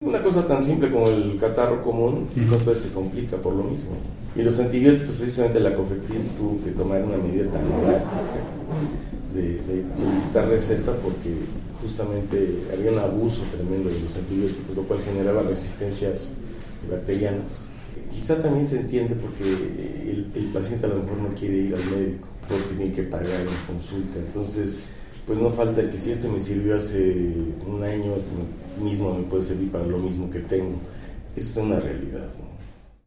Una cosa tan simple como el catarro común, muchas veces se complica por lo mismo. Y los antibióticos, precisamente la COFEPRIS tuvo que tomar una medida tan drástica de solicitar receta porque justamente había un abuso tremendo de los antibióticos, lo cual generaba resistencias bacterianas. Quizá también se entiende porque el paciente a lo mejor no quiere ir al médico porque tiene que pagar en consulta. Entonces, pues no falta el que si este me sirvió hace un año, este mismo me puede servir para lo mismo que tengo. Eso es una realidad, ¿no?